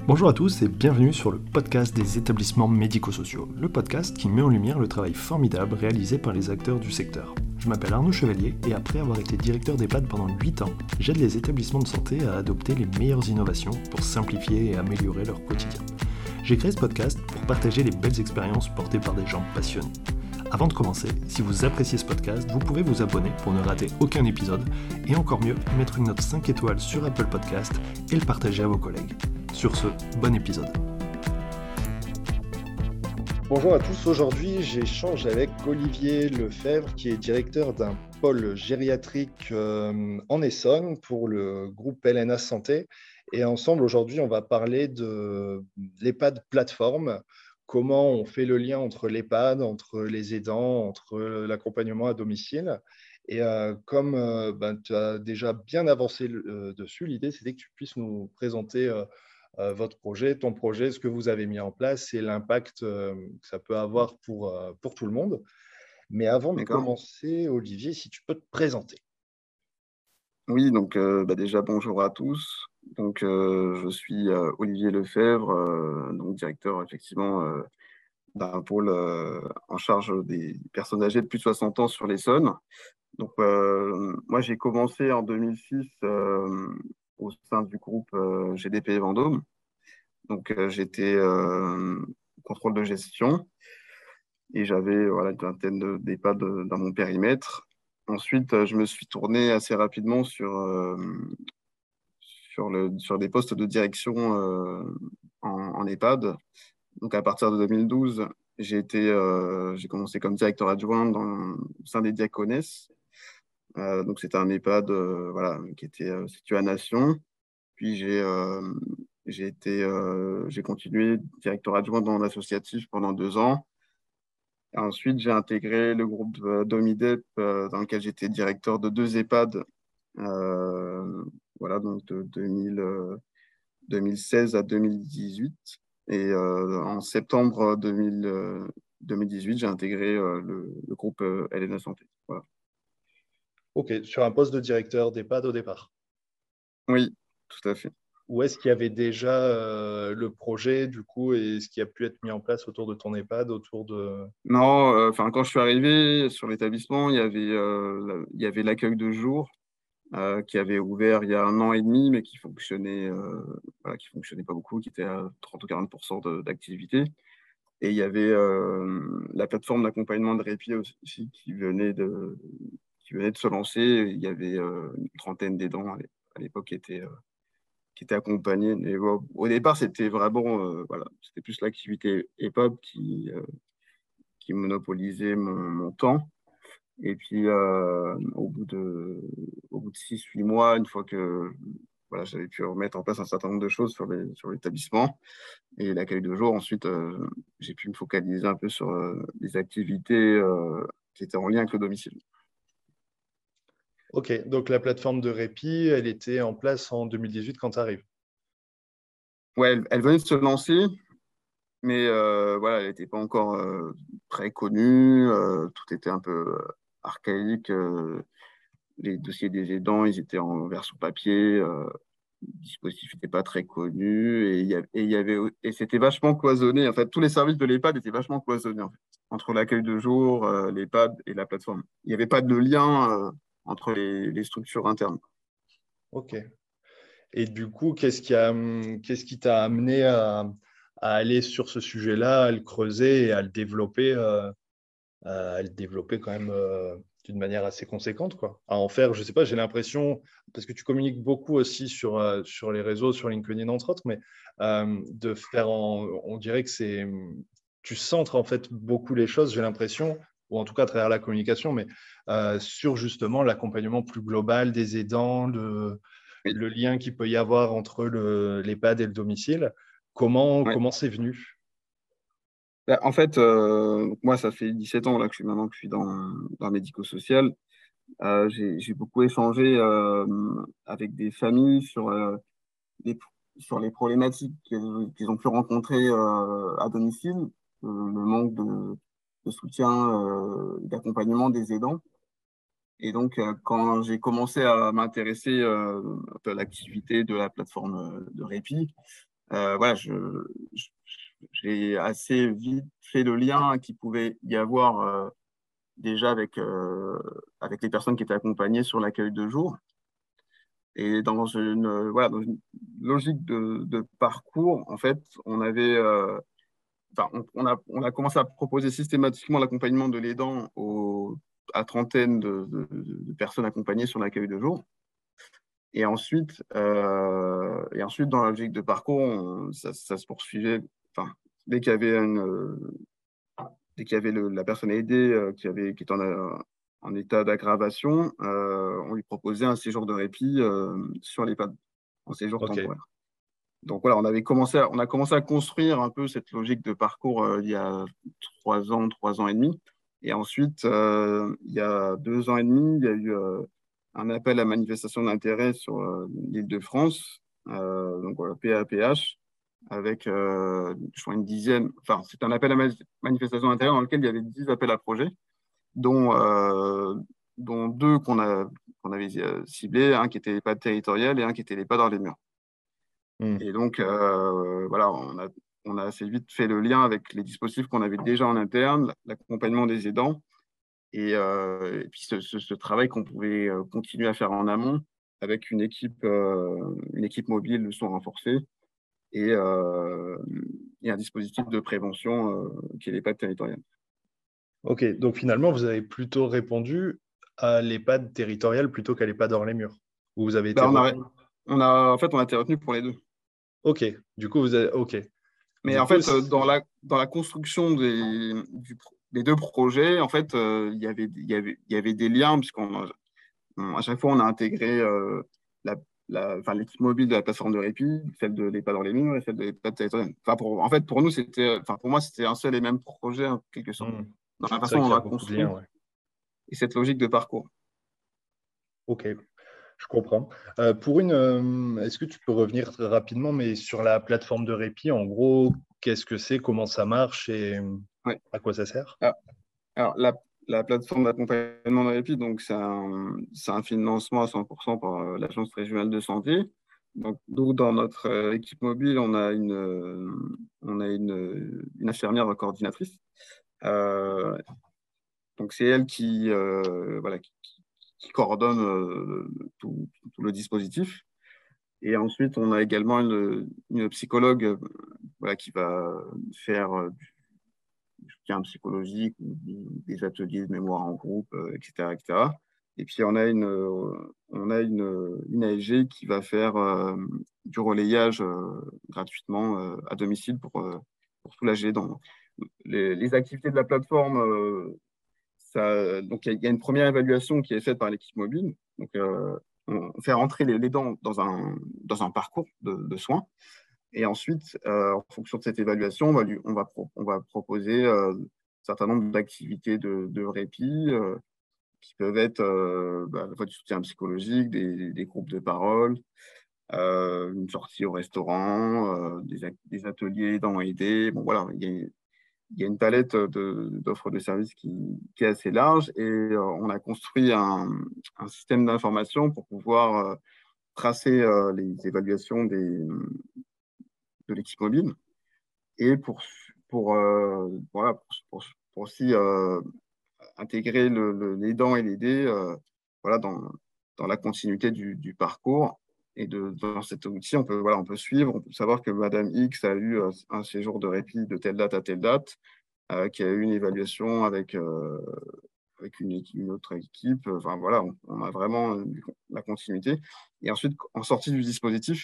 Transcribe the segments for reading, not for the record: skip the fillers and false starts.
Bonjour à tous et bienvenue sur le podcast des établissements médico-sociaux, le podcast qui met en lumière le travail formidable réalisé par les acteurs du secteur. Je m'appelle Arnaud Chevalier et après avoir été directeur d'EHPAD pendant 8 ans, j'aide les établissements de santé à adopter les meilleures innovations pour simplifier et améliorer leur quotidien. J'ai créé ce podcast pour partager les belles expériences portées par des gens passionnés. Avant de commencer, si vous appréciez ce podcast, vous pouvez vous abonner pour ne rater aucun épisode et encore mieux, mettre une note 5 étoiles sur Apple Podcast et le partager à vos collègues. Sur ce, bon épisode. Bonjour à tous, aujourd'hui j'échange avec Olivier Lefebvre qui est directeur d'un pôle gériatrique en Essonne pour le groupe LNA Santé. Et ensemble aujourd'hui on va parler de l'EHPAD plateforme, comment on fait le lien entre l'EHPAD, entre les aidants, entre l'accompagnement à domicile. Et comme tu as déjà bien avancé dessus, l'idée c'était que tu puisses nous présenter votre projet, ton projet, ce que vous avez mis en place et l'impact que ça peut avoir pour tout le monde. Mais avant de D'accord. commencer, Olivier, si tu peux te présenter. Oui, donc déjà bonjour à tous. Donc je suis Olivier Lefebvre, donc directeur effectivement d'un pôle en charge des personnes âgées de plus de 60 ans sur l'Essonne. Donc moi j'ai commencé en 2006 au sein du groupe GDP Vendôme. Donc j'étais contrôle de gestion et j'avais voilà, une vingtaine d'EHPAD dans mon périmètre. Ensuite, je me suis tourné assez rapidement sur des postes de direction en EHPAD. Donc, à partir de 2012, j'ai commencé comme directeur adjoint au sein des Diaconesses. Donc, c'était un EHPAD voilà, qui était situé à Nation. Puis, j'ai continué directeur adjoint dans l'associatif pendant 2 ans. Et ensuite, j'ai intégré le groupe Domidep, dans lequel j'étais directeur de 2 EHPAD. Voilà, donc de 2016 à 2018. Et en septembre 2018, j'ai intégré le groupe LNA Santé. Voilà. Ok, sur un poste de directeur d'EHPAD au départ. Oui, tout à fait. Où est-ce qu'il y avait déjà le projet, du coup, et ce qui a pu être mis en place autour de ton EHPAD, autour de... Non, quand je suis arrivé sur l'établissement, il y avait l'accueil de jour qui avait ouvert il y a 1 an et demi, mais qui fonctionnait, voilà, qui fonctionnait pas beaucoup, qui était à 30 ou 40% d'activité. Et il y avait la plateforme d'accompagnement de répit aussi qui venait de se lancer. Il y avait une trentaine d'aidants à l'époque qui étaient accompagnés. Et, au départ, c'était vraiment, voilà, c'était plus l'activité EHPAD qui monopolisait mon temps. Et puis, au bout de 6, 8 mois, une fois que voilà, j'avais pu remettre en place un certain nombre de choses sur l'établissement et l'accueil de jour, ensuite, j'ai pu me focaliser un peu sur les activités qui étaient en lien avec le domicile. Ok, donc la plateforme de répit, elle était en place en 2018 quand tu arrives. Ouais, elle venait de se lancer, mais voilà, elle n'était pas encore très connue. Tout était un peu archaïque. Les dossiers des aidants, ils étaient en version papier. Le dispositif n'était pas très connu et c'était vachement cloisonné. En fait, tous les services de l'EHPAD étaient vachement cloisonnés en fait, entre l'accueil de jour, l'EHPAD et la plateforme. Il n'y avait pas de lien entre les structures internes. Ok. Et du coup, qu'est-ce qui t'a amené à aller sur ce sujet-là, à le creuser et à le développer quand même d'une manière assez conséquente, quoi. À en faire, je sais pas, j'ai l'impression, parce que tu communiques beaucoup aussi sur les réseaux, sur LinkedIn entre autres, mais de faire on dirait que tu centres en fait beaucoup les choses, j'ai l'impression, ou en tout cas à travers la communication, mais sur justement l'accompagnement plus global des aidants, Oui. le lien qu'il peut y avoir entre l'EHPAD et le domicile. Ouais. Comment c'est venu? Bah, en fait, moi, ça fait 17 ans là, que je suis dans le médico-social. J'ai beaucoup échangé avec des familles les, sur les problématiques qu'ils ont pu rencontrer à domicile, le manque de soutien, d'accompagnement des aidants. Et donc, quand j'ai commencé à m'intéresser un peu à l'activité de la plateforme de répit, voilà, j'ai assez vite fait le lien qu'il pouvait y avoir déjà avec les personnes qui étaient accompagnées sur l'accueil de jour. Et voilà, dans une logique de parcours, en fait, on a commencé à proposer systématiquement l'accompagnement de l'aidant à trentaine de personnes accompagnées sur l'accueil de jour. Et ensuite, dans la logique de parcours, ça se poursuivait. Enfin, dès qu'il y avait la personne aidée qui était en état d'aggravation, on lui proposait un séjour de répit sur l'EHPAD, en séjour Ok, temporaire. Donc voilà, on a commencé à construire un peu cette logique de parcours il y a 3 ans et demi. Et ensuite, il y a 2 ans et demi, il y a eu un appel à manifestation d'intérêt sur l'Île-de-France, donc voilà, PAPH, avec je crois une dizaine, enfin c'est un appel à manifestation d'intérêt dans lequel il y avait 10 appels à projets, dont, euh, dont deux qu'on avait ciblés, un qui était l'EHPAD territorial et un qui était l'EHPAD dans les murs. hmm. Et donc, voilà, on a assez vite fait le lien avec les dispositifs qu'on avait déjà en interne, l'accompagnement des aidants, et puis ce travail qu'on pouvait continuer à faire en amont avec une équipe mobile de son renforcée et, euh, et un dispositif de prévention qui est l'EHPAD territorial. Ok, donc finalement, vous avez plutôt répondu à l'EHPAD territorial plutôt qu'à l'EHPAD hors les murs, où vous avez été Bah, retenu. en fait, on a été retenu pour les deux. Ok, du coup, vous avez... Ok. Mais Du en coup, fait, dans la construction des deux projets, en fait, il y avait des liens, à chaque fois, on a intégré la, enfin, l'équipe mobile de la plateforme de répit, celle de l'EHPAD dans les murs et celle de l'EHPAD territorial. En fait, pour nous, pour moi, c'était un seul et même projet, en quelque sorte, hmm. dans la C'est façon vrai dont on qu'il y a l'a beaucoup de construit liens, ouais. et cette logique de parcours. Ok, je comprends. Est-ce que tu peux revenir très rapidement, mais sur la plateforme de répit, en gros, qu'est-ce que c'est, comment ça marche et Ouais. à quoi ça sert? Ah, alors, la plateforme d'accompagnement de répit, donc, c'est un financement à 100% par l'Agence régionale de santé. Donc, nous, dans notre équipe mobile, on a une infirmière coordinatrice. Euh, donc, c'est elle voilà, qui coordonne tout le dispositif. Et ensuite, on a également une psychologue voilà, qui va faire du soutien psychologique, ou des ateliers de mémoire en groupe, etc., etc. Et puis, on a une ASG qui va faire du relayage gratuitement à domicile pour soulager. Dans les activités de la plateforme, donc il y a une première évaluation qui est faite par l'équipe mobile. Donc, on fait rentrer les dents dans un parcours de soins. Et ensuite, en fonction de cette évaluation, on va proposer un certain nombre d'activités de répit qui peuvent être à la fois du soutien psychologique, des groupes de parole, une sortie au restaurant, des ateliers dans aider. Bon, voilà, il y a une palette d'offres de services qui est assez large et on a construit un système d'information pour pouvoir tracer les évaluations de l'équipe mobile et voilà, pour aussi intégrer l'aidant et l'aider voilà, dans la continuité du parcours. Et dans cet outil, voilà, on peut suivre, on peut savoir que Madame X a eu un séjour de répit de telle date à telle date, qui a eu une évaluation avec une autre équipe. Enfin, voilà, on a vraiment la continuité. Et ensuite, en sortie du dispositif,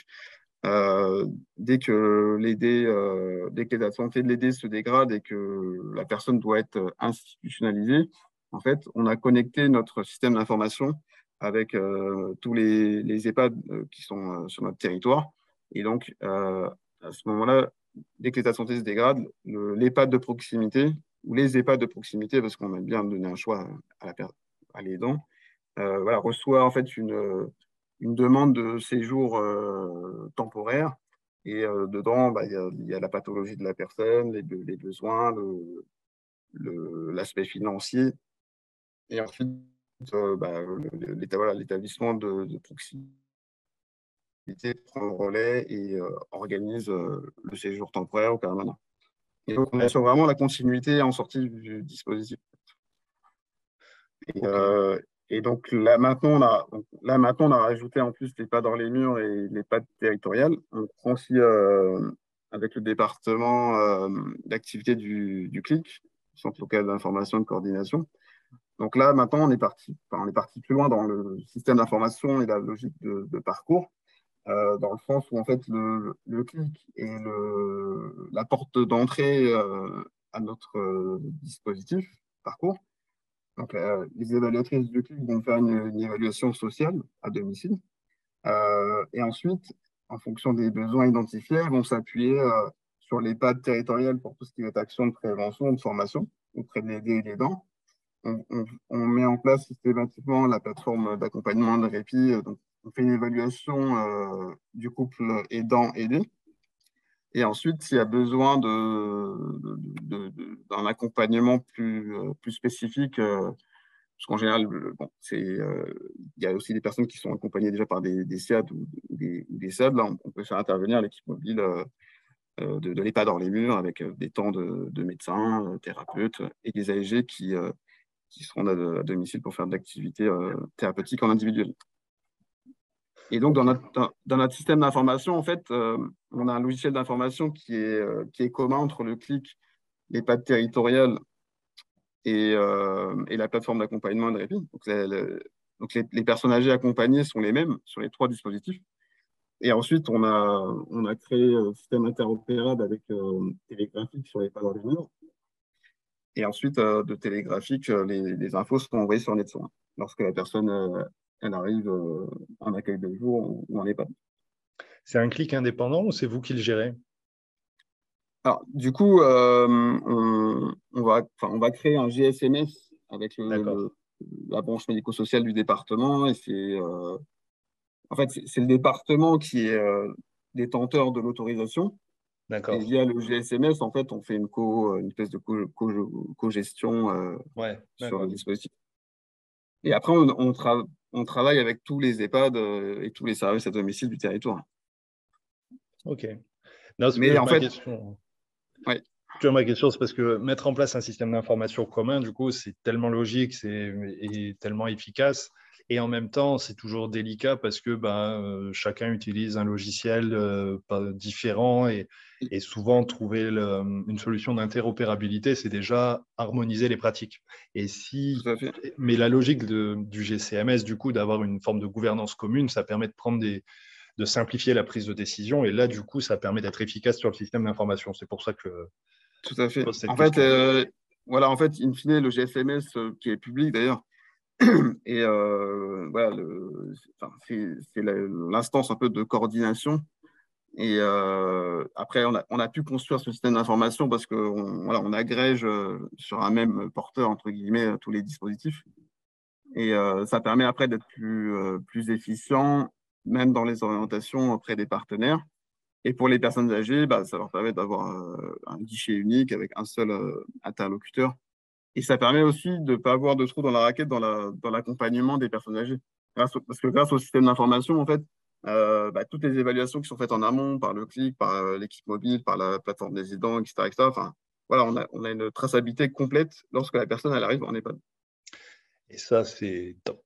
dès que la santé de l'aider se dégrade et que la personne doit être institutionnalisée, en fait, on a connecté notre système d'information avec tous les EHPAD qui sont sur notre territoire. Et donc, à ce moment-là, dès que l'état de santé se dégrade, l'EHPAD de proximité ou les EHPAD de proximité, parce qu'on aime bien donner un choix à l'aidant, voilà, reçoit en fait une demande de séjour temporaire. Et dedans, bah, il y a la pathologie de la personne, les besoins, l'aspect financier. Et ensuite, bah, voilà, l'établissement de proximité prend le relais et organise le séjour temporaire ou permanent. Et donc, on assure vraiment la continuité en sortie du dispositif. Et, Ok. et donc, là, maintenant, on a rajouté en plus les pas dans les murs et les pas territoriales. On prend aussi, avec le département d'activité du CLIC, Centre local d'information et de coordination. Donc là, maintenant, on est parti plus loin dans le système d'information et la logique de parcours, dans le sens où, en fait, le CLIC est la porte d'entrée à notre dispositif parcours. Donc, les évaluatrices du CLIC vont faire une évaluation sociale à domicile. Et ensuite, en fonction des besoins identifiés, elles vont s'appuyer sur les PAD territoriales pour tout ce qui est action de prévention, de formation auprès de l'aidé et des aidants. On met en place systématiquement la plateforme d'accompagnement de répit. Donc, on fait une évaluation du couple aidant-aidé. Et ensuite, s'il y a besoin d'un accompagnement plus spécifique, parce qu'en général, bon, il y a aussi des personnes qui sont accompagnées déjà par des SEAD ou des SEAD. Là, on peut faire intervenir l'équipe mobile de l'EHPAD dans les murs avec des temps de médecins, thérapeutes et des AEG qui seront à domicile pour faire de l'activité thérapeutique en individuel. Et donc, Ok. dans notre système d'information, en fait, on a un logiciel d'information qui est commun entre le CLIC, l'EHPAD territorial et la plateforme d'accompagnement et de répit. Donc, les personnes âgées accompagnées sont les mêmes sur les trois dispositifs. Et ensuite, on a créé un système interopérable avec télégraphique sur les pas dans les murs. Et ensuite, de télégraphique, les infos sont envoyées sur NetSoin lorsque la personne elle arrive en accueil de jour ou en EHPAD. C'est un clic indépendant ou c'est vous qui le gérez? Alors, du coup, on va créer un GSMS avec D'accord. la branche médico-sociale du département. Et en fait, c'est le département qui est détenteur de l'autorisation. Et D'accord. via le GSMS, en fait, on fait une espèce de co-gestion Ouais, sur le d'accord. dispositif. Et après, on travaille avec tous les EHPAD et tous les services à domicile du territoire. Ok. Non, Mais en ma fait, question. ouais, Tu vois, ma question, c'est parce que mettre en place un système d'information commun, du coup, c'est tellement logique et tellement efficace. Et en même temps, c'est toujours délicat parce que chacun utilise un logiciel différent et souvent trouver une solution d'interopérabilité, c'est déjà harmoniser les pratiques. Et tout à fait. mais la logique du GCMS, du coup, d'avoir une forme de gouvernance commune, ça permet de simplifier la prise de décision. Et là, du coup, ça permet d'être efficace sur le système d'information. C'est pour ça que Tout à je fait. pose cette En fait, question. voilà, en fait, in fine, le GSMS qui est public d'ailleurs, et voilà, c'est l'instance un peu de coordination. Et après, on a pu construire ce système d'information parce qu'on voilà, on agrège sur un même porteur, entre guillemets, tous les dispositifs. Et ça permet après d'être plus efficient, même dans les orientations auprès des partenaires. Et pour les personnes âgées, bah, ça leur permet d'avoir un guichet unique avec un seul interlocuteur. Et ça permet aussi de ne pas avoir de trous dans la raquette dans l'accompagnement des personnes âgées. Parce que grâce au système d'information, en fait, toutes les évaluations qui sont faites en amont par le CLIC, par l'équipe mobile, par la plateforme des aidants, etc., etc., enfin, voilà, on a une traçabilité complète lorsque la personne elle arrive en EHPAD. Et ça, c'est top.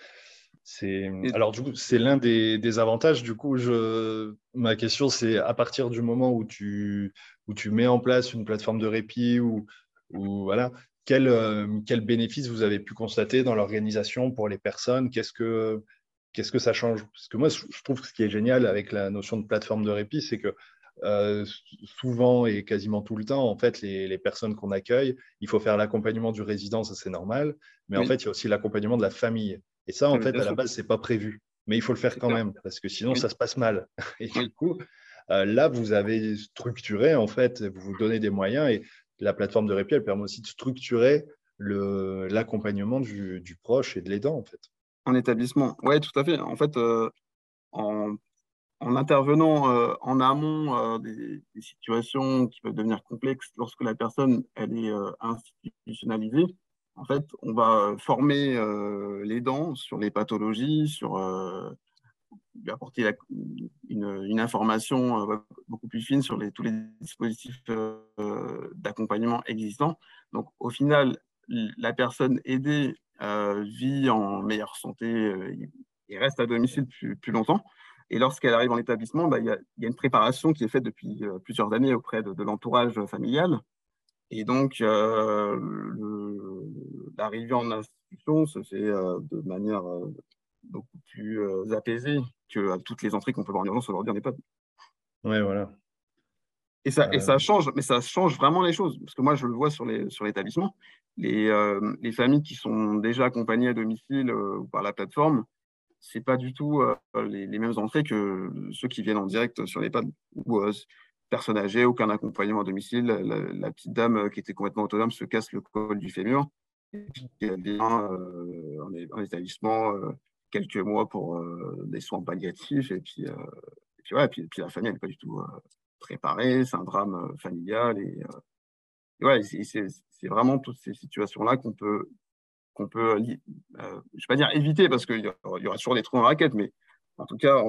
Et Alors, du coup, c'est l'un des avantages. Du coup, ma question, c'est à partir du moment où tu mets en place une plateforme de répit ou voilà, quel bénéfice vous avez pu constater dans l'organisation pour les personnes? Qu'est-ce que ça change? Parce que moi, je trouve que ce qui est génial avec la notion de plateforme de répit, c'est que euh, souvent et quasiment tout le temps, en fait, les personnes qu'on accueille, il faut faire l'accompagnement du résident, ça c'est normal, mais en oui, fait, il y a aussi l'accompagnement de la famille. Et ça, en mais fait, bien à la sûr, base, c'est pas prévu, mais il faut le faire c'est quand clair. même, parce que sinon, Oui, ça se passe mal. Et du oui. coup, là, vous avez structuré, en fait, vous vous donnez des moyens, et la plateforme de répit, elle permet aussi de structurer l'accompagnement du proche et de l'aidant, en fait. En établissement. Oui, tout à fait. En fait, en, en intervenant en amont des situations qui peuvent devenir complexes lorsque la personne elle est institutionnalisée, en fait, on va former les dents sur les pathologies, lui apporter une information beaucoup plus fine sur tous les dispositifs d'accompagnement existants. Donc, au final, la personne aidée vit en meilleure santé et reste à domicile plus longtemps. Et lorsqu'elle arrive en établissement, bah, il y a une préparation qui est faite depuis plusieurs années auprès de l'entourage familial. Et donc, l'arrivée en institution se fait de manière beaucoup plus apaisée que toutes les entrées qu'on peut voir en urgence aujourd'hui en EHPAD. Ouais, voilà. Et ça change, mais ça change vraiment les choses. Parce que moi, je le vois sur l'établissement. Les familles qui sont déjà accompagnées à domicile ou par la plateforme, c'est pas du tout les mêmes entrées que ceux qui viennent en direct sur l'EHPAD. Ou personnes âgées, aucun accompagnement à domicile. La petite dame qui était complètement autonome se casse le col du fémur. Et puis elle vient en établissement quelques mois pour des soins palliatifs. Et puis, voilà, puis la famille, elle n'est pas du tout préparée. C'est un drame familial. Et ouais, c'est vraiment toutes ces situations-là qu'on peut, je ne vais pas dire éviter parce qu'il y aura toujours des trous dans la raquette, mais en tout cas,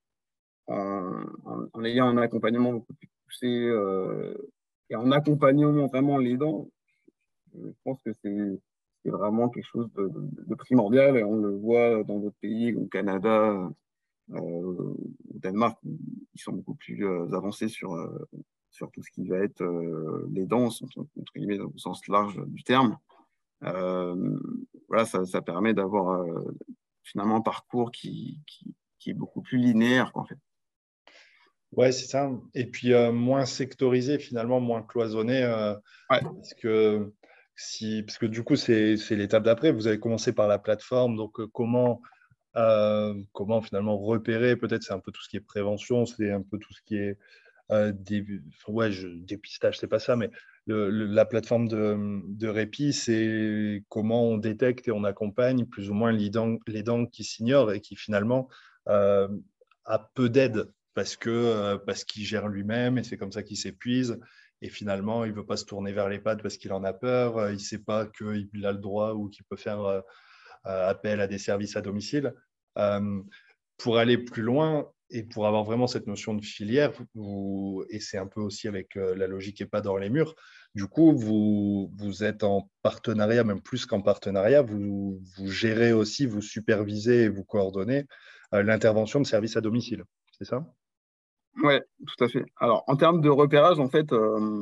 en ayant un accompagnement beaucoup plus poussé et en accompagnant vraiment les dents, je pense que c'est vraiment quelque chose de primordial. Et on le voit dans d'autres pays, au Canada, au Danemark, ils sont beaucoup plus avancés sur tout ce qui va être les dents, entre guillemets, au sens large du terme. Voilà, ça permet d'avoir finalement un parcours qui est beaucoup plus linéaire, quoi, en fait. Ouais, c'est ça. Et puis moins sectorisé, finalement, moins cloisonné. Ouais. Parce que du coup, c'est l'étape d'après. Vous avez commencé par la plateforme. Donc, comment finalement repérer? Peut-être c'est un peu tout ce qui est prévention, c'est un peu tout ce qui est dépistage, c'est pas ça, mais la plateforme de répit, c'est comment on détecte et on accompagne plus ou moins les dents qui s'ignorent et qui finalement euh, a peu d'aide parce qu'il gère lui-même et c'est comme ça qu'il s'épuise. Et finalement, il ne veut pas se tourner vers l'EHPAD parce qu'il en a peur. Il ne sait pas qu'il a le droit ou qu'il peut faire appel à des services à domicile. Euh, pour aller plus loin et pour avoir vraiment cette notion de filière, et c'est un peu aussi avec la logique EHPAD dans les murs, du coup, vous êtes en partenariat, même plus qu'en partenariat, vous gérez aussi, vous supervisez et vous coordonnez l'intervention de services à domicile. C'est ça? Ouais, tout à fait. Alors, en termes de repérage, en fait,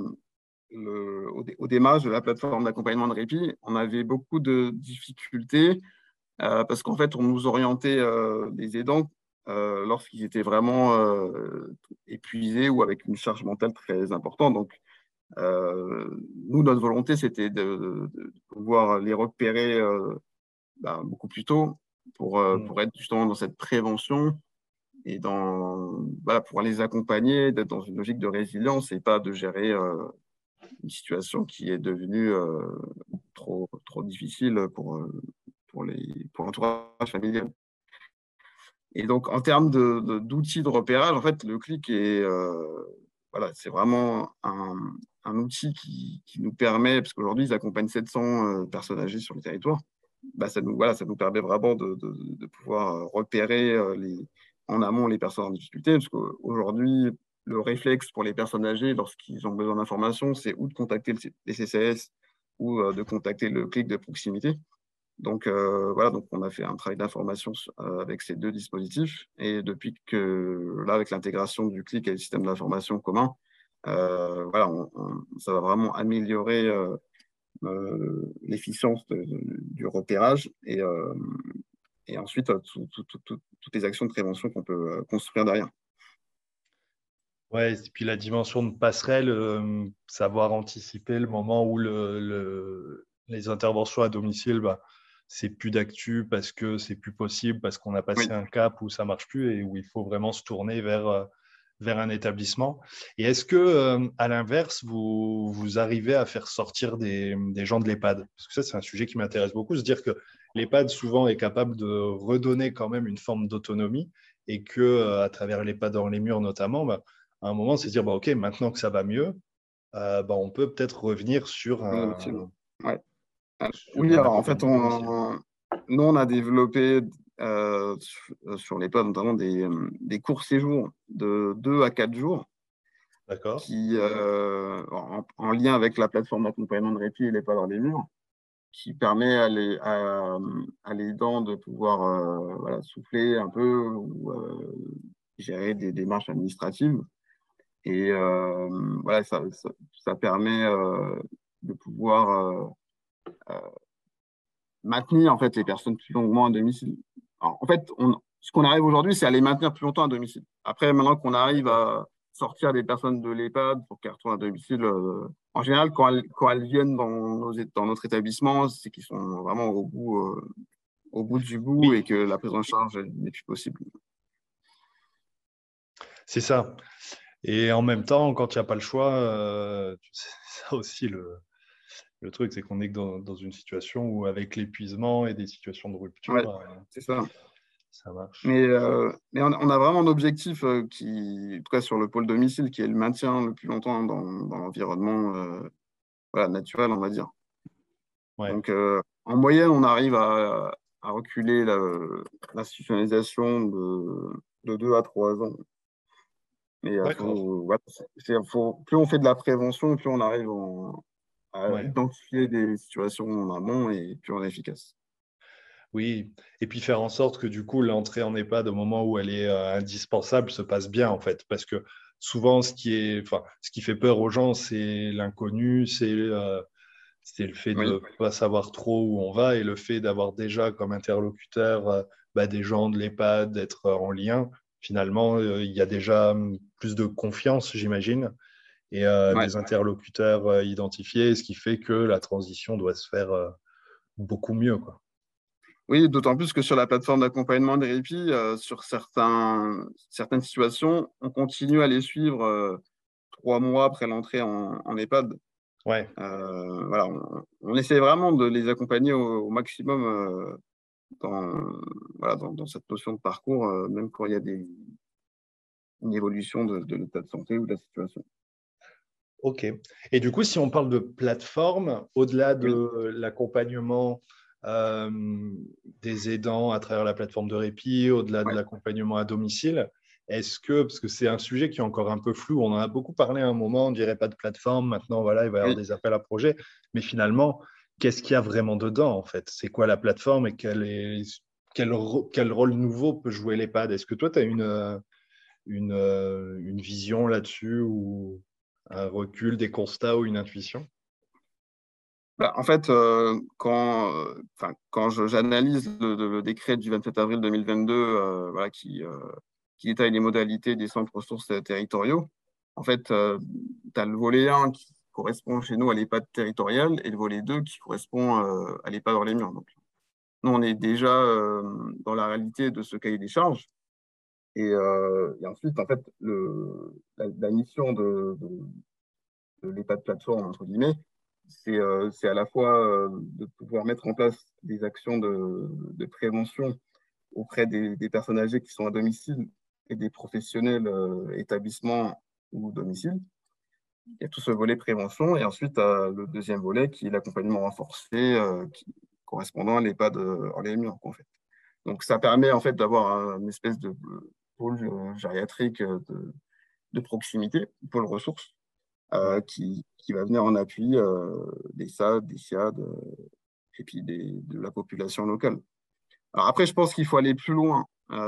au démarrage de la plateforme d'accompagnement de répit, on avait beaucoup de difficultés parce qu'en fait, on nous orientait les aidants lorsqu'ils étaient vraiment épuisés ou avec une charge mentale très importante. Donc, nous, notre volonté, c'était de pouvoir les repérer beaucoup plus tôt pour être justement dans cette prévention et pour les accompagner, d'être dans une logique de résilience et pas de gérer une situation qui est devenue trop difficile pour l'entourage familial. Et donc, en termes d'outils de repérage, en fait, le clic c'est vraiment un outil qui nous permet, parce qu'aujourd'hui, ils accompagnent 700 personnes âgées sur le territoire, ça nous permet vraiment de pouvoir repérer en amont les personnes en difficulté, parce qu'aujourd'hui, le réflexe pour les personnes âgées, lorsqu'ils ont besoin d'informations, c'est ou de contacter les CCAS ou de contacter le clic de proximité. Donc, donc on a fait un travail d'information avec ces deux dispositifs. Et depuis que, là, avec l'intégration du clic et le système d'information commun, ça va vraiment améliorer l'efficience du repérage et ensuite toutes les actions de prévention qu'on peut construire derrière. Ouais, et puis la dimension de passerelle, savoir anticiper le moment où les interventions à domicile, c'est plus d'actu parce que c'est plus possible, parce qu'on a passé Oui. un cap où ça marche plus et où il faut vraiment se tourner vers un établissement. Et est-ce que, à l'inverse, vous arrivez à faire sortir des gens de l'EHPAD? Parce que ça, c'est un sujet qui m'intéresse beaucoup, se dire que l'EHPAD souvent est capable de redonner quand même une forme d'autonomie et que, à travers l'EHPAD dans les murs notamment, à un moment, c'est se dire, OK, maintenant que ça va mieux, on peut peut-être revenir sur Ouais. sur Oui, un alors en fait, accompagnement à domicile. nous, on a développé sur l'EHPAD, notamment des courts séjours de 2 à 4 jours D'accord. qui, en lien avec la plateforme d'accompagnement de répit et l'EHPAD dans les murs, qui permet à l'aidant de pouvoir voilà, souffler un peu ou gérer des démarches administratives. Et voilà, ça permet de pouvoir maintenir en fait, les personnes plus longuement à domicile. Alors, en fait, ce qu'on arrive aujourd'hui, c'est à les maintenir plus longtemps à domicile. Après, maintenant qu'on arrive D'accord. à sortir des personnes de l'EHPAD pour qu'elles retournent à domicile, en général, quand elles viennent dans notre établissement, c'est qu'ils sont vraiment au bout du bout et Oui, que la prise en charge n'est plus possible. c'est ça. Et en même temps, quand il n'y a pas le choix, c'est ça aussi le truc, c'est qu'on est dans une situation où, avec l'épuisement et des situations de Ouais, rupture, c'est ça. ça marche. Mais on a vraiment un objectif en tout cas sur le pôle domicile, qui est le maintien le plus longtemps dans l'environnement voilà, naturel, on va dire. Ouais, Donc, en moyenne, on arrive à reculer l'institutionnalisation de 2 à 3 ans. Mais d'accord. voilà, plus on fait de la prévention, plus on arrive à Ouais. identifier des situations en amont et plus on est efficace. Oui, et puis faire en sorte que du coup l'entrée en EHPAD au moment où elle est indispensable se passe bien en fait, parce que souvent ce qui fait peur aux gens, c'est l'inconnu, c'est le fait Oui, de pas savoir trop où on va et le fait d'avoir déjà comme interlocuteur des gens de l'EHPAD, d'être en lien. Finalement, il y a déjà plus de confiance, j'imagine, et ouais. des interlocuteurs identifiés, ce qui fait que la transition doit se faire beaucoup mieux, quoi. Oui, d'autant plus que sur la plateforme d'accompagnement des répits, sur certaines situations, on continue à les suivre 3 mois après l'entrée en EHPAD. Ouais. Voilà, on essaie vraiment de les accompagner au maximum voilà, dans cette notion de parcours, même quand il y a une évolution de l'état de santé ou de la situation. Ok. Et du coup, si on parle de plateforme, au-delà Oui, de l'accompagnement euh, des aidants à travers la plateforme de répit, au-delà de ouais, l'accompagnement à domicile, parce que c'est un sujet qui est encore un peu flou, on en a beaucoup parlé à un moment, on dirait pas de plateforme, maintenant voilà, il va y avoir oui. des appels à projets, mais finalement, qu'est-ce qu'il y a vraiment dedans en fait? C'est quoi la plateforme et quel rôle nouveau peut jouer l'EHPAD? Est-ce que toi, tu as une vision là-dessus ou un recul, des constats ou une intuition? Bah, en fait, quand j'analyse le décret du 27 avril 2022 voilà, qui détaille les modalités des centres ressources territoriaux, en fait, tu as le volet 1 qui correspond chez nous à l'EHPAD territorial et le volet 2 qui correspond à l'EHPAD dans les murs. Donc, nous, on est déjà dans la réalité de ce cahier des charges. Et ensuite, en fait, la mission de l'EHPAD plateforme, entre guillemets, c'est à la fois de pouvoir mettre en place des actions de prévention auprès des personnes âgées qui sont à domicile et des professionnels établissements ou domicile. Il y a tout ce volet prévention et ensuite le deuxième volet qui est l'accompagnement renforcé correspondant à l'EHPAD en les murs, en fait. Donc ça permet en fait d'avoir une espèce de pôle gériatrique de proximité, pôle ressources, Ouais, qui va venir en appui des SAD, des SIAD et puis de la population locale. Alors après, je pense qu'il faut aller plus loin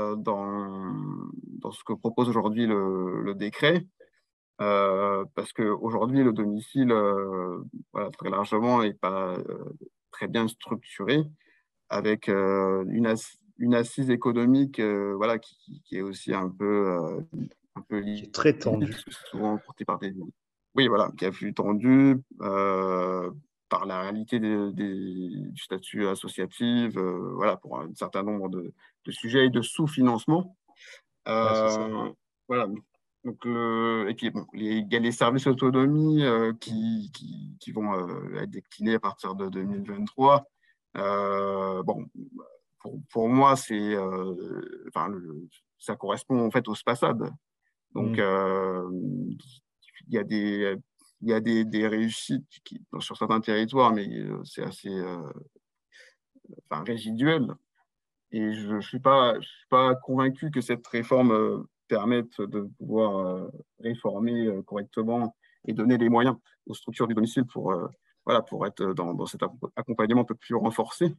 dans ce que propose aujourd'hui le décret, parce qu'aujourd'hui, le domicile, voilà, très largement, n'est pas très bien structuré, avec une assise économique voilà, qui est aussi un peu qui est limite, très parce tendu. que c'est souvent porté par des... Oui, voilà, qui a flux tendu par la réalité du statut associatif, voilà, pour un certain nombre de sujets et de sous-financement. Ouais, c'est ça. Euh, voilà. Donc, et puis, bon, il y a les services autonomie qui vont être déclinés à partir de 2023. Bon, pour moi, enfin, ça correspond en fait au SPASAD. Donc, Mm. il y a des réussites sur certains territoires, mais c'est assez enfin, résiduel. Et je ne suis pas convaincu que cette réforme permette de pouvoir réformer correctement et donner les moyens aux structures du domicile pour être dans cet accompagnement un peu plus renforcé.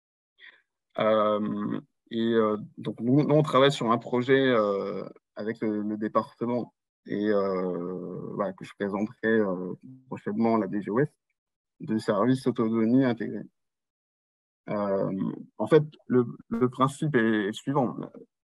Euh, donc, nous, on travaille sur un projet avec le département et voilà, que je présenterai prochainement à la DGOS, de services autonomie intégrés. En fait, le principe est suivant.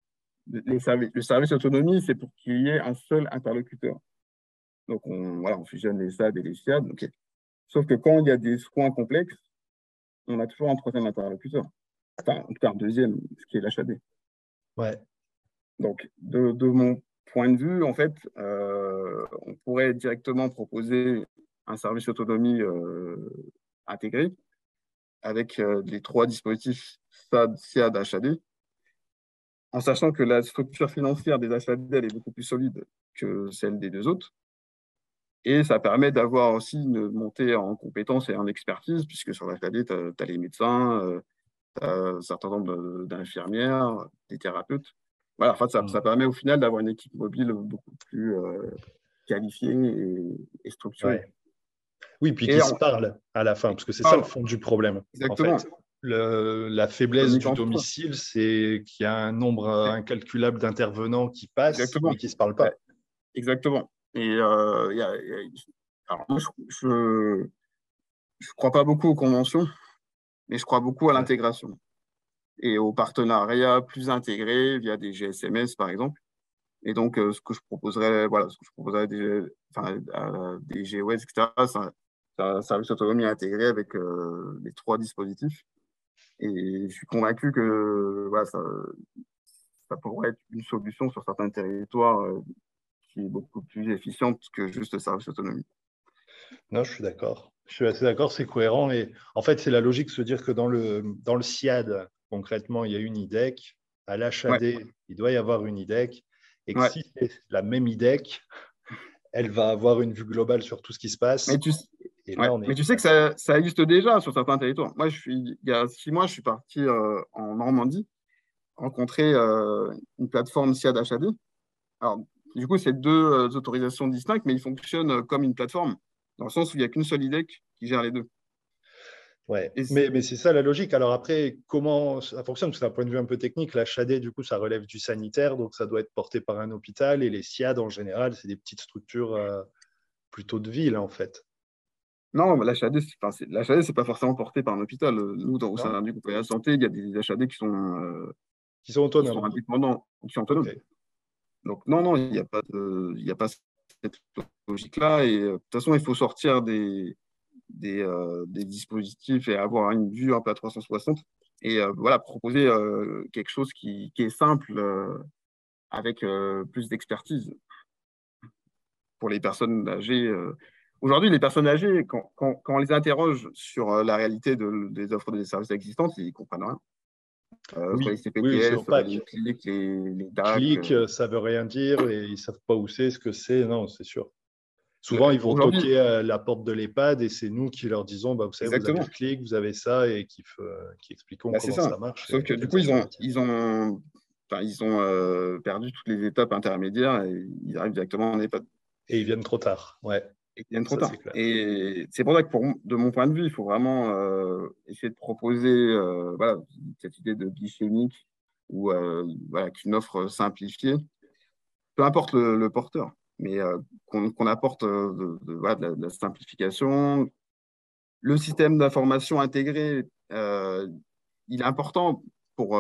Le service autonomie, c'est pour qu'il y ait un seul interlocuteur. Donc, on fusionne les SAD et les SIAD. Okay. Sauf que quand il y a des soins complexes, on a toujours un troisième interlocuteur. Enfin, en tout cas, un deuxième, ce qui est l'HAD. Ouais. Donc, de mon point de vue, en fait, on pourrait directement proposer un service autonomie intégré avec les trois dispositifs SAD, SIAD, HAD, en sachant que la structure financière des HAD elle est beaucoup plus solide que celle des deux autres. Et ça permet d'avoir aussi une montée en compétences et en expertise, puisque sur l'HAD, tu as les médecins, tu as un certain nombre d'infirmières, des thérapeutes. Voilà, en fait, ça permet au final d'avoir une équipe mobile beaucoup plus qualifiée et structurée. Ouais. Oui, puis Et qui se parlent à la fin, parce que c'est ça le fond du problème. Exactement. En fait, la faiblesse du domicile, c'est qu'il y a un nombre incalculable d'intervenants qui passent, Exactement. mais qui ne se parlent pas. Exactement. Et alors moi, je ne crois pas beaucoup aux conventions, mais je crois beaucoup à l'intégration et aux partenariats plus intégrés via des GSMS, par exemple. Et donc, ce que je proposerais, à des GOS, etc., c'est un service autonomie intégré avec les trois dispositifs. Et je suis convaincu que voilà, ça pourrait être une solution sur certains territoires qui est beaucoup plus efficiente que juste le service autonomie. Non, je suis d'accord. Je suis assez d'accord, c'est cohérent. Et en fait, c'est la logique de se dire que dans le SIAD, concrètement, il y a une IDEC. À l'HAD, il doit y avoir une IDEC. Et que si c'est la même IDEC, elle va avoir une vue globale sur tout ce qui se passe. Mais tu sais que ça existe déjà sur certains territoires. Moi, il y a 6 mois, je suis parti en Normandie rencontrer une plateforme SIAD HAD. Alors, du coup, c'est deux autorisations distinctes, mais ils fonctionnent comme une plateforme, dans le sens où il n'y a qu'une seule IDEC qui gère les deux. Ouais, mais c'est ça la logique. Alors après, comment ça fonctionne? Parce que d'un point de vue un peu technique, la HAD, du coup, ça relève du sanitaire, donc ça doit être porté par un hôpital. Et les SIAD, en général, c'est des petites structures plutôt de ville, en fait. Non, l'HAD, c'est pas forcément porté par un hôpital. Nous, au sein du groupe de la santé, il y a des HAD qui sont autonomes. Indépendants, qui sont autonomes. Okay. Donc, non, il n'y a pas cette logique-là. Et de toute façon, il faut sortir des dispositifs et avoir une vue un peu à 360 et proposer quelque chose qui est simple avec plus d'expertise pour les personnes âgées. Aujourd'hui, les personnes âgées, quand on les interroge sur la réalité des offres des services existantes, ils ne comprennent rien. Oui, les CPTS, les clics, les DAC. Clics, ça ne veut rien dire et ils ne savent pas où c'est, ce que c'est. Non, c'est sûr. Souvent, ils vont toquer à la porte de l'EHPAD et c'est nous qui leur disons, vous savez, vous avez le clic, vous avez ça, et qui expliquons comment ça marche. Sauf que du coup, ils ont perdu toutes les étapes intermédiaires et ils arrivent directement en EHPAD. Et ils viennent trop tard, ouais. Ils viennent trop tard. Et c'est pour ça que, de mon point de vue, il faut vraiment essayer de proposer cette idée de guichet unique ou qu'une offre simplifiée, peu importe le porteur, mais qu'on apporte de la simplification. Le système d'information intégré, il est important pour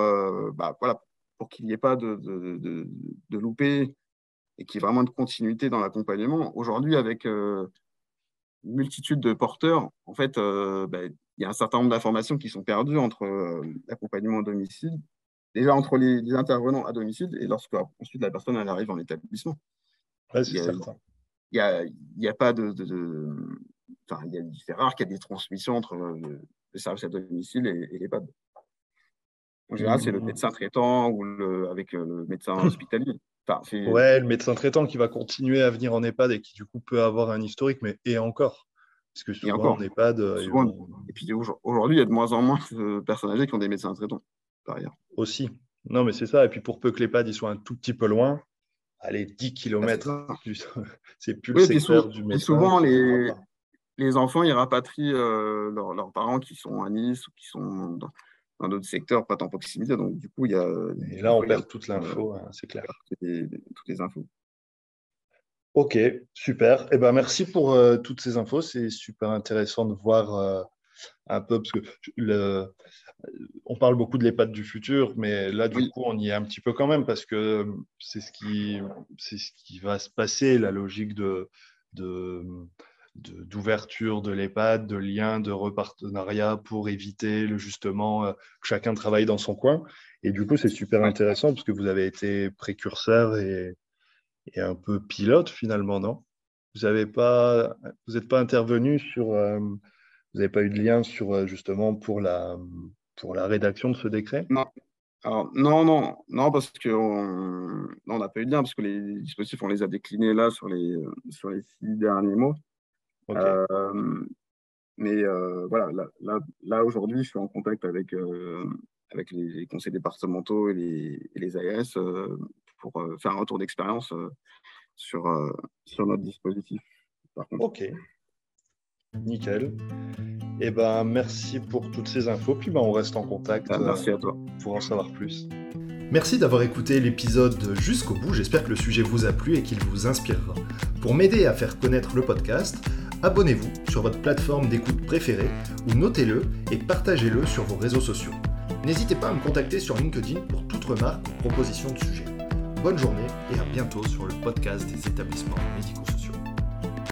qu'il n'y ait pas de loupé et qu'il y ait vraiment de continuité dans l'accompagnement. Aujourd'hui, avec une multitude de porteurs, en fait, il y a un certain nombre d'informations qui sont perdues entre l'accompagnement à domicile, déjà entre les intervenants à domicile et lorsque ensuite la personne elle arrive en établissement. Ouais, c'est certain. Il n'y a pas c'est rare qu'il y ait des transmissions entre le service à domicile et l'EHPAD. En général, c'est le médecin traitant ou avec le médecin hospitalier. Le médecin traitant qui va continuer à venir en EHPAD et qui, du coup, peut avoir un historique, mais et encore. Parce que souvent, en EHPAD… Et puis aujourd'hui, il y a de moins en moins de personnes âgées qui ont des médecins traitants. derrière. Aussi. Non, mais c'est ça. Et puis pour peu que l'EHPAD il soit un tout petit peu loin, allez, 10 Ah, c'est kilomètres, ça. c'est plus le Oui, secteur du puis médecin souvent, qui ne viendra pas. les enfants, ils rapatrient leurs parents qui sont à Nice ou qui sont dans d'autres secteurs, pas tant proximité. Donc, du coup, Et des là, on fois, il y a perd toute l'info, hein, c'est clair. toutes les infos. Ok, super. Eh ben, merci pour toutes ces infos. C'est super intéressant de voir un peu, parce que on parle beaucoup de l'EHPAD du futur, mais là, du Oui, coup, on y est un petit peu quand même, parce que c'est ce qui va se passer, la logique de, d'ouverture de l'EHPAD, de lien, de repartenariat pour éviter justement que chacun travaille dans son coin. Et du coup, c'est super ouais. intéressant, parce que vous avez été précurseur et un peu pilote finalement, non? Vous n'êtes pas intervenu sur, vous n'avez pas eu de lien sur justement pour la rédaction de ce décret? Non, alors, non, parce que on n'a pas eu de lien, parce que les dispositifs, on les a déclinés là sur les 6 derniers mois. Ok, Euh, mais voilà, là, aujourd'hui, je suis en contact avec les conseils départementaux et les ARS pour faire un retour d'expérience sur, euh, sur notre dispositif, par contre. ok, nickel. Et ben merci pour toutes ces infos. Puis ben, on reste en contact Merci à toi. pour en savoir plus. Merci d'avoir écouté l'épisode jusqu'au bout, j'espère que le sujet vous a plu et qu'il vous inspirera. Pour m'aider à faire connaître le podcast, abonnez-vous sur votre plateforme d'écoute préférée ou notez-le et partagez-le sur vos réseaux sociaux. N'hésitez pas à me contacter sur LinkedIn pour toute remarque ou proposition de sujet. Bonne journée et à bientôt sur le podcast des établissements médico-sociaux.